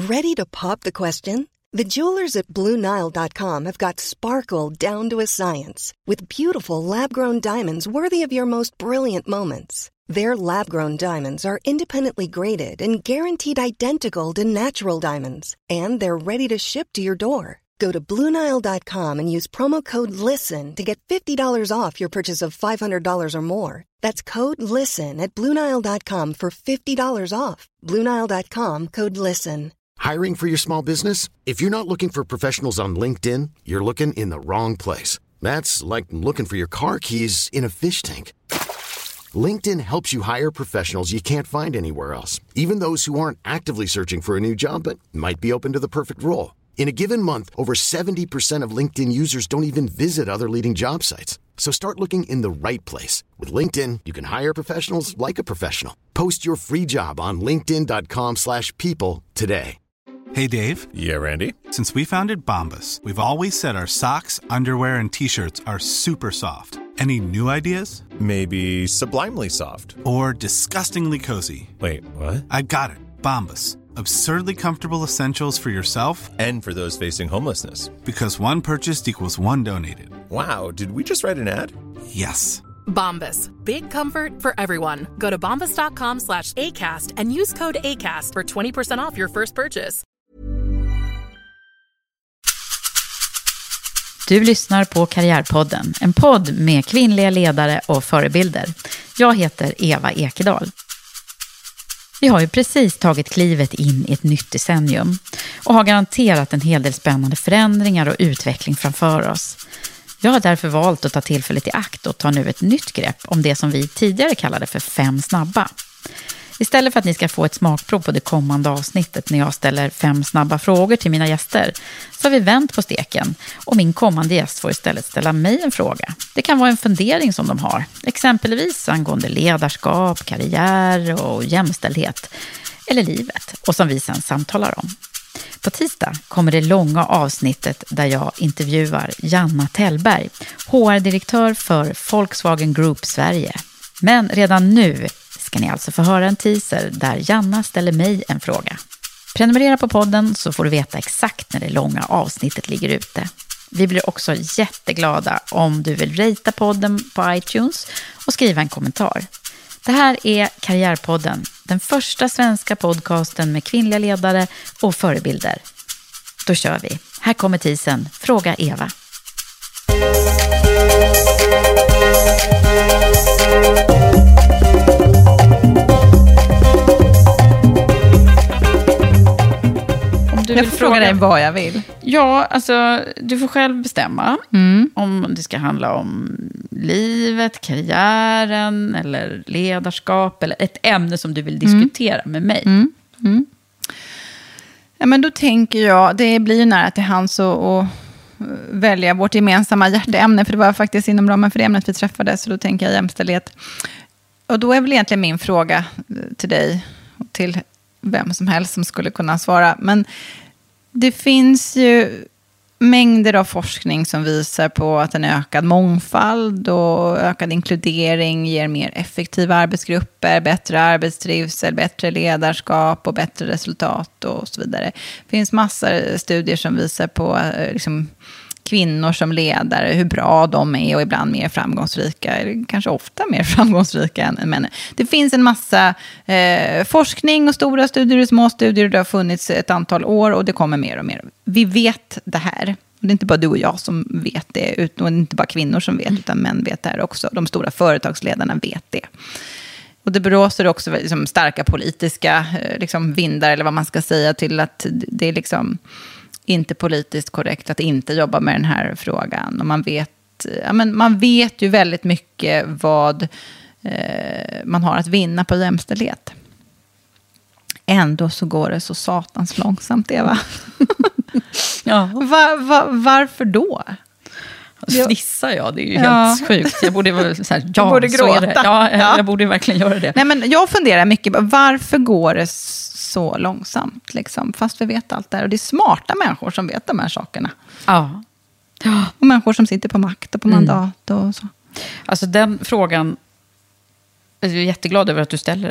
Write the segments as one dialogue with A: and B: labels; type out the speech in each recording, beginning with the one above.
A: Ready to pop the question? The jewelers at BlueNile.com have got sparkle down to a science with beautiful lab-grown diamonds worthy of your most brilliant moments. Their lab-grown diamonds are independently graded and guaranteed identical to natural diamonds, and they're ready to ship to your door. Go to BlueNile.com and use promo code LISTEN to get $50 off your purchase of $500 or more. That's code LISTEN at BlueNile.com for $50 off. BlueNile.com, code LISTEN.
B: Hiring for your small business? If you're not looking for professionals on LinkedIn, you're looking in the wrong place. That's like looking for your car keys in a fish tank. LinkedIn helps you hire professionals you can't find anywhere else, even those who aren't actively searching for a new job but might be open to the perfect role. In a given month, over 70% of LinkedIn users don't even visit other leading job sites. So start looking in the right place. With LinkedIn, you can hire professionals like a professional. Post your free job on linkedin.com/people today.
C: Hey, Dave.
D: Yeah, Randy.
C: Since we founded Bombas, we've always said our socks, underwear, and T-shirts are super soft. Any new ideas?
D: Maybe sublimely soft.
C: Or disgustingly cozy.
D: Wait, what?
C: I got it. Bombas. Absurdly comfortable essentials for yourself
D: And for those facing homelessness.
C: Because one purchased equals one donated.
D: Wow, did we just write an ad?
C: Yes.
E: Bombas. Big comfort for everyone. Go to bombas.com/ACAST and use code ACAST for 20% off your first purchase.
F: Du lyssnar på Karriärpodden, en podd med kvinnliga ledare och förebilder. Jag heter Eva Ekedal. Vi har ju precis tagit klivet in i ett nytt decennium och har garanterat en hel del spännande förändringar och utveckling framför oss. Jag har därför valt att ta tillfället i akt och ta nu ett nytt grepp om det som vi tidigare kallade för 5 snabba. Istället för att ni ska få ett smakprov på det kommande avsnittet när jag ställer 5 snabba frågor till mina gäster, så har vi vänt på steken och min kommande gäst får istället ställa mig en fråga. Det kan vara en fundering som de har, exempelvis angående ledarskap, karriär och jämställdhet, eller livet, och som vi sedan samtalar om. På tisdag kommer det långa avsnittet där jag intervjuar Janna Tellberg, HR-direktör för Volkswagen Group Sverige. Men redan nu ska ni alltså få höra en teaser där Janna ställer mig en fråga. Prenumerera på podden så får du veta exakt när det långa avsnittet ligger ute. Vi blir också jätteglada om du vill ratea podden på iTunes och skriva en kommentar. Det här är Karriärpodden, den första svenska podcasten med kvinnliga ledare och förebilder. Då kör vi. Här kommer teasern. Fråga Eva. Jag får fråga dig vad jag vill. Ja, alltså du får själv bestämma om det ska handla om livet, karriären eller ledarskap eller ett ämne som du vill diskutera med mig.
G: Ja, men då tänker jag, det blir ju nära till hands att välja vårt gemensamma hjärteämne, för det var faktiskt inom ramen för det ämnet vi träffades, så då tänker jag jämställdhet. Och då är väl egentligen min fråga till dig och till vem som helst som skulle kunna svara. Men det finns ju mängder av forskning som visar på att en ökad mångfald och ökad inkludering ger mer effektiva arbetsgrupper, bättre arbetstrivsel, bättre ledarskap och bättre resultat och så vidare. Det finns massor studier som visar på liksom, kvinnor som ledare, hur bra de är och ibland mer framgångsrika, eller kanske ofta mer framgångsrika än män. Det finns en massa forskning och stora studier och små studier, det har funnits ett antal år och det kommer mer och mer. Vi vet det här. Det är inte bara du och jag som vet det, och det är inte bara kvinnor som vet, utan män vet det här också. De stora företagsledarna vet det. Och det blåser också liksom starka politiska liksom vindar, eller vad man ska säga, till att det är liksom inte politiskt korrekt att inte jobba med den här frågan. Och man vet ju väldigt mycket vad man har att vinna på jämställdhet. Ändå så går det så satans långsamt, Eva.
F: Ja.
G: Varför då?
F: Fnissar jag, det är ju helt sjukt. Jag borde vara så här,
G: jag borde gråta.
F: Jag borde verkligen göra det.
G: Nej, men jag funderar mycket på varför går det så långsamt liksom, fast vi vet allt det här. Och det är smarta människor som vet de här sakerna.
F: Ja.
G: Och människor som sitter på makt och på mandat och så.
F: Alltså den frågan, jag är jätteglad över att du ställer den.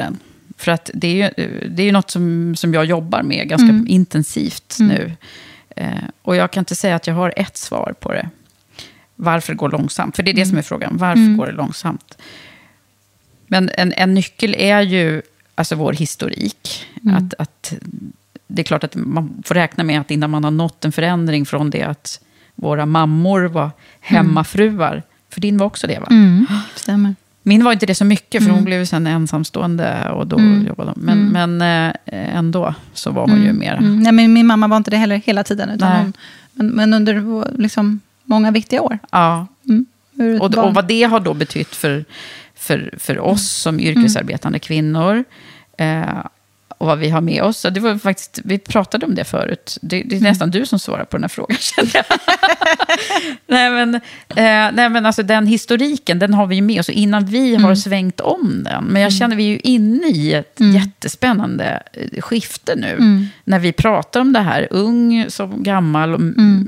F: För att det är ju något som jag jobbar med ganska intensivt nu. Och jag kan inte säga att jag har ett svar på det. Varför det går långsamt? För det är det som är frågan. Varför går det långsamt? Men en nyckel är ju alltså vår historik. Att det är klart att man får räkna med att innan man har nått en förändring från det att våra mammor var hemmafruar. För din var också det, va?
G: Stämmer.
F: Min var inte det så mycket, för hon blev sen ensamstående och då jobbade hon. Men ändå så var hon ju mer.
G: Nej, men min mamma var inte det heller hela tiden. Utan men under liksom många viktiga år.
F: Ja. Och vad det har då betytt för oss som yrkesarbetande kvinnor. Och vad vi har med oss. Det var faktiskt, vi pratade om det förut. Det är nästan du som svarar på den här frågan, känner jag. nej, men alltså den historiken, den har vi ju med oss. Innan vi har svängt om den. Men jag känner vi är ju inne i ett jättespännande skifte nu. När vi pratar om det här. Ung som gammal.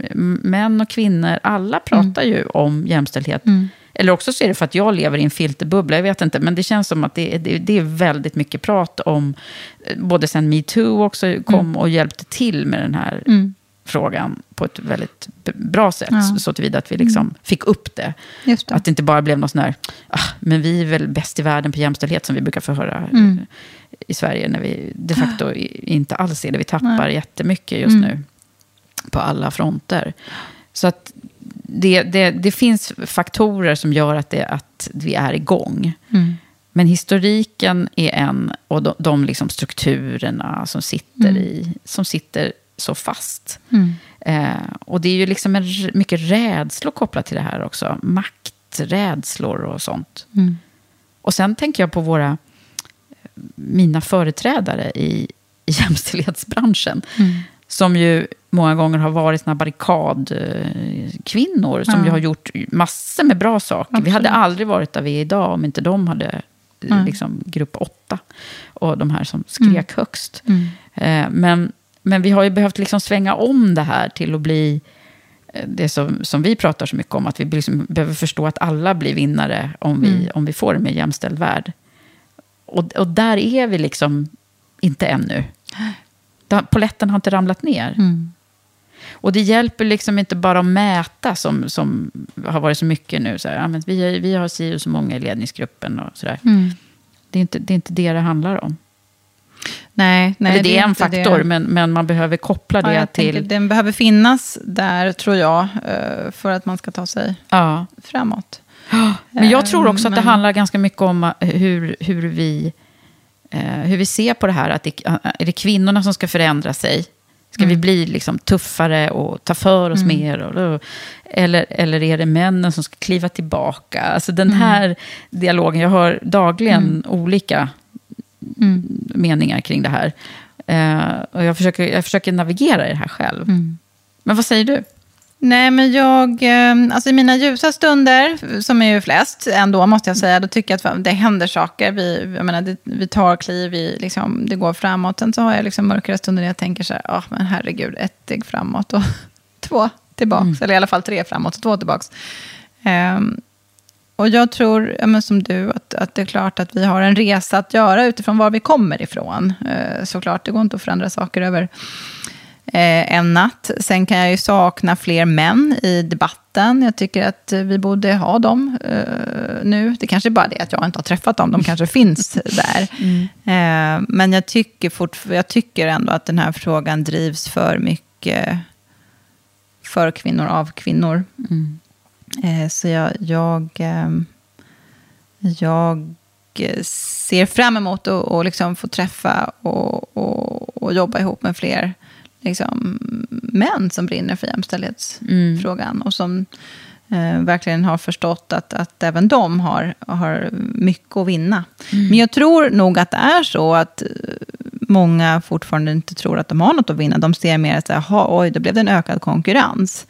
F: Män och kvinnor. Alla pratar ju om jämställdhet. Eller också så är det för att jag lever i en filterbubbla, jag vet inte. Men det känns som att det är väldigt mycket prat om, både sen MeToo också kom och hjälpte till med den här frågan på ett väldigt bra sätt. Så tillvida att vi liksom fick upp det. Just det. Att det inte bara blev något sån här, men vi är väl bäst i världen på jämställdhet som vi brukar få höra i Sverige. När vi de facto inte alls är det. Vi tappar jättemycket just nu på alla fronter. Så att det finns faktorer som gör att vi är igång. Men historiken är en, och de liksom strukturerna som sitter så fast. Och det är ju liksom mycket rädslor kopplat till det här också. Makträdslor och sånt. Och sen tänker jag på mina företrädare i jämställdhetsbranschen. Som ju många gånger har varit såna barrikadkvinnor som ju har gjort massor med bra saker. Absolut. Vi hade aldrig varit där vi är idag om inte de hade liksom, grupp 8 och de här som skrek högst. Men vi har ju behövt liksom svänga om det här till att bli det som vi pratar så mycket om, att vi liksom behöver förstå att alla blir vinnare om vi får en mer jämställd värld. Och där är vi liksom inte ännu. Poletten har inte ramlat ner. Och det hjälper liksom inte bara att mäta som har varit så mycket nu. Så här, men vi har så många i ledningsgruppen och sådär. Det är inte det handlar om. Nej, eller det är en faktor, men man behöver koppla det till...
G: Den behöver finnas där, tror jag, för att man ska ta sig framåt.
F: Men jag tror också att det handlar ganska mycket om hur vi ser på det här. Att är det kvinnorna som ska förändra sig? Ska vi bli liksom tuffare och ta för oss mer? Eller är det männen som ska kliva tillbaka? Alltså den här dialogen, jag hör dagligen olika meningar kring det här. Och jag försöker navigera i det här själv. Men vad säger du?
G: Nej, men alltså i mina ljusa stunder, som är ju flest ändå måste jag säga, då tycker jag att det händer saker. Vi tar kliv, det går framåt. Sen så har jag liksom mörkare stunder där jag tänker så här, men herregud, 1 steg framåt och 2 tillbaks. Eller i alla fall 3 framåt och 2 tillbaks. Och jag tror, som du, att det är klart att vi har en resa att göra utifrån var vi kommer ifrån. Såklart, det går inte att förändra saker över en natt. Sen kan jag ju sakna fler män i debatten. Jag tycker att vi borde ha dem nu. Det kanske är bara det att jag inte har träffat dem. De kanske finns där. Men jag tycker ändå att den här frågan drivs för mycket för kvinnor av kvinnor. Så jag ser fram emot att liksom få träffa och jobba ihop med fler liksom, män som brinner för jämställdhetsfrågan och som verkligen har förstått att även de har mycket att vinna. Men jag tror nog att det är så att många fortfarande inte tror att de har något att vinna. De ser mer att oj, då blev det en ökad konkurrens.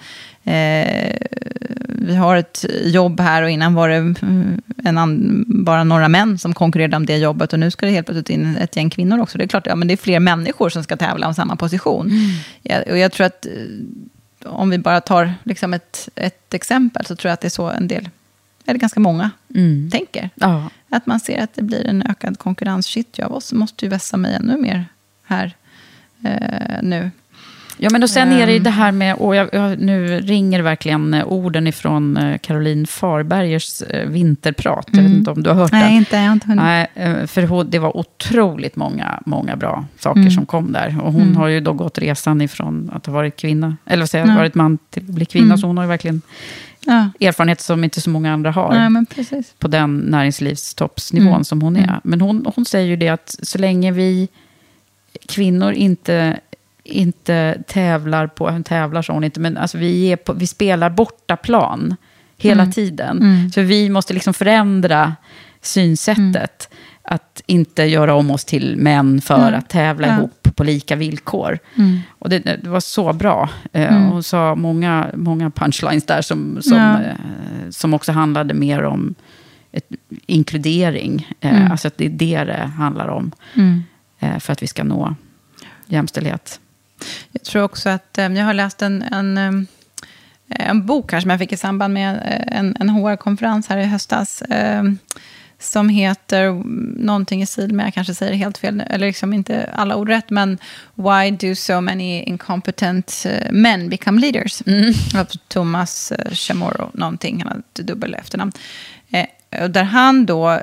G: Vi har ett jobb här och innan var det bara några män som konkurrerade om det jobbet och nu ska det helt plötsligt in ett gäng kvinnor också. Det är klart, men det är fler människor som ska tävla om samma position. Och jag tror att om vi bara tar liksom ett exempel så tror jag att det är så en del, eller ganska många, tänker. att man ser att det blir en ökad konkurrens. Shit, jag måste ju vässa mig ännu mer här nu.
F: Ja, men och sen är det ju det här med, och jag nu ringer verkligen orden ifrån Caroline Farbergers vinterprat. Jag vet inte om du har hört den.
G: Nej, jag har inte hunnit.
F: Nej, för det var otroligt många bra saker som kom där. Och hon har ju då gått resan ifrån att ha varit kvinna, eller vad säger jag, varit man till att bli kvinna. Så hon har ju verkligen erfarenhet som inte så många andra har.
G: Ja, men precis.
F: På den näringslivstoppsnivån som hon är. Men hon säger ju det att så länge vi kvinnor inte tävlar så hon inte, men alltså vi spelar bortaplan hela tiden. Så vi måste liksom förändra synsättet. Att inte göra om oss till män för att tävla ihop på lika villkor. Och det var så bra. Hon sa många punchlines där som också handlade mer om inkludering. Alltså att det är det handlar om. För att vi ska nå jämställdhet.
G: Jag tror också att jag har läst en bok här som jag fick i samband med en HR-konferens här i höstas som heter någonting i stil med, jag kanske säger det helt fel, eller liksom inte alla ord rätt, men Why do so many incompetent men become leaders? Av Thomas Chamorro, någonting, han har ett dubbel efternamn. Där han då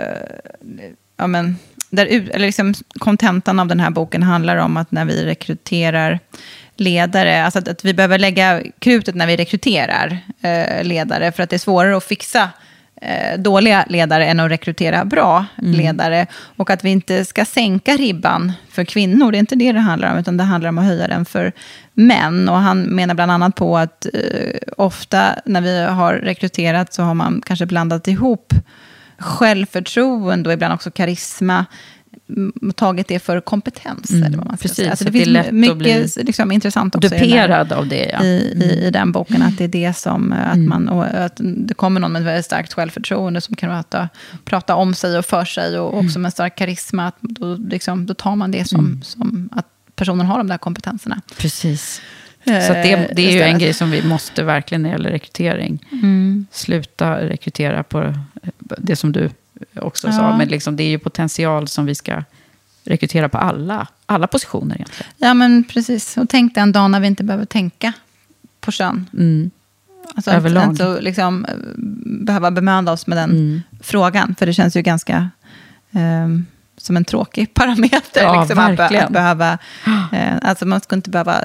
G: eller liksom kontentan av den här boken handlar om att när vi rekryterar ledare, alltså att vi behöver lägga krutet när vi rekryterar ledare, för att det är svårare att fixa dåliga ledare än att rekrytera bra ledare, och att vi inte ska sänka ribban för kvinnor, det är inte det handlar om, utan det handlar om att höja den för män. Och han menar bland annat på att ofta när vi har rekryterat så har man kanske blandat ihop självförtroende och ibland också karisma, tagit det för kompetens eller vad man ska säga. Alltså det finns det mycket liksom intressant också
F: duperad av det,
G: i den boken, att det är det som att det kommer någon med väldigt starkt självförtroende som kan prata om sig och för sig, och också med stark karisma, att då tar man det som att personen har de där kompetenserna.
F: Precis. Så att det är ju en grej som vi måste verkligen när det gäller rekrytering. Sluta rekrytera på det som du också sa. Men liksom, det är ju potential som vi ska rekrytera på alla positioner egentligen. Ja, men precis. Och tänk den dag när vi inte behöver tänka på kön. Alltså överlag. Inte liksom behöva bemöda oss med den frågan. För det känns ju ganska som en tråkig parameter. Ja,
G: liksom,
F: verkligen.
G: Att behöva, alltså man ska inte behöva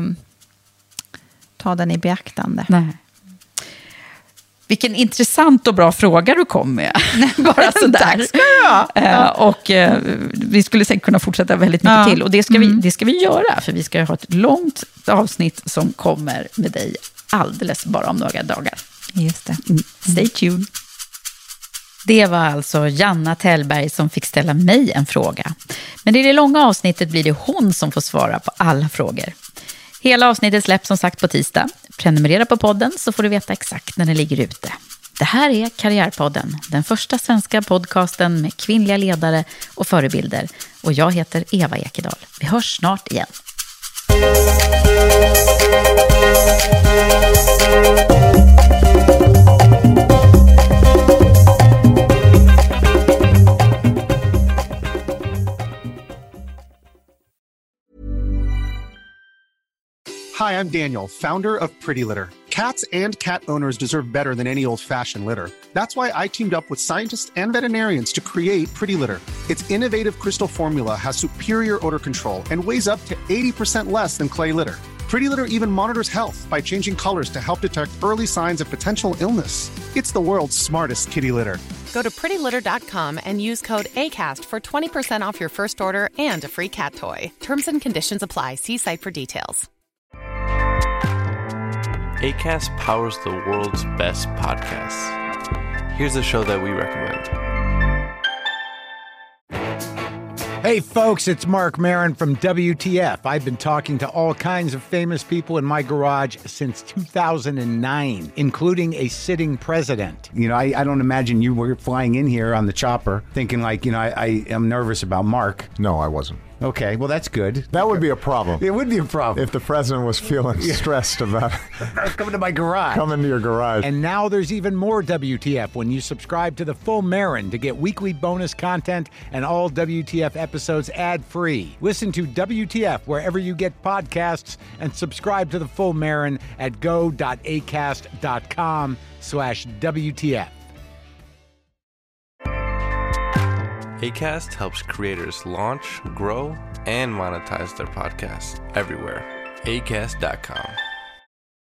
G: ta den i beaktande.
F: Nej. Vilken intressant och bra fråga du kom med. Bara sådär.
G: Tack ska du ha.
F: Och vi skulle säkert kunna fortsätta väldigt mycket till. Och det ska vi göra. För vi ska ha ett långt avsnitt som kommer med dig alldeles bara om några dagar.
G: Just det.
F: Stay tuned. Det var alltså Janna Tellberg som fick ställa mig en fråga. Men i det långa avsnittet blir det hon som får svara på alla frågor. Hela avsnittet släpps som sagt på tisdag. Prenumerera på podden så får du veta exakt när den ligger ute. Det här är Karriärpodden, den första svenska podcasten med kvinnliga ledare och förebilder. Och jag heter Eva Ekedal. Vi hörs snart igen.
H: Hi, I'm Daniel, founder of Pretty Litter. Cats and cat owners deserve better than any old-fashioned litter. That's why I teamed up with scientists and veterinarians to create Pretty Litter. Its innovative crystal formula has superior odor control and weighs up to 80% less than clay litter. Pretty Litter even monitors health by changing colors to help detect early signs of potential illness. It's the world's smartest kitty litter.
E: Go to prettylitter.com and use code ACAST for 20% off your first order and a free cat toy. Terms and conditions apply. See site for details.
I: Acast powers the world's best podcasts. Here's a show that we recommend.
J: Hey folks, it's Mark Maron from WTF. I've been talking to all kinds of famous people in my garage since 2009, including a sitting president.
K: You know, I don't imagine you were flying in here on the chopper thinking like, you know, I am nervous about Mark.
L: No, I wasn't.
J: Okay, well, that's good.
K: That would be a problem.
J: It would be a problem.
K: If the president was feeling stressed about
J: coming to my garage.
K: Coming to your garage.
J: And now there's even more WTF when you subscribe to The Full Marin to get weekly bonus content and all WTF episodes ad-free. Listen to WTF wherever you get podcasts and subscribe to The Full Marin at go.acast.com/WTF.
I: Acast helps creators launch, grow, and monetize their podcasts everywhere. Acast.com.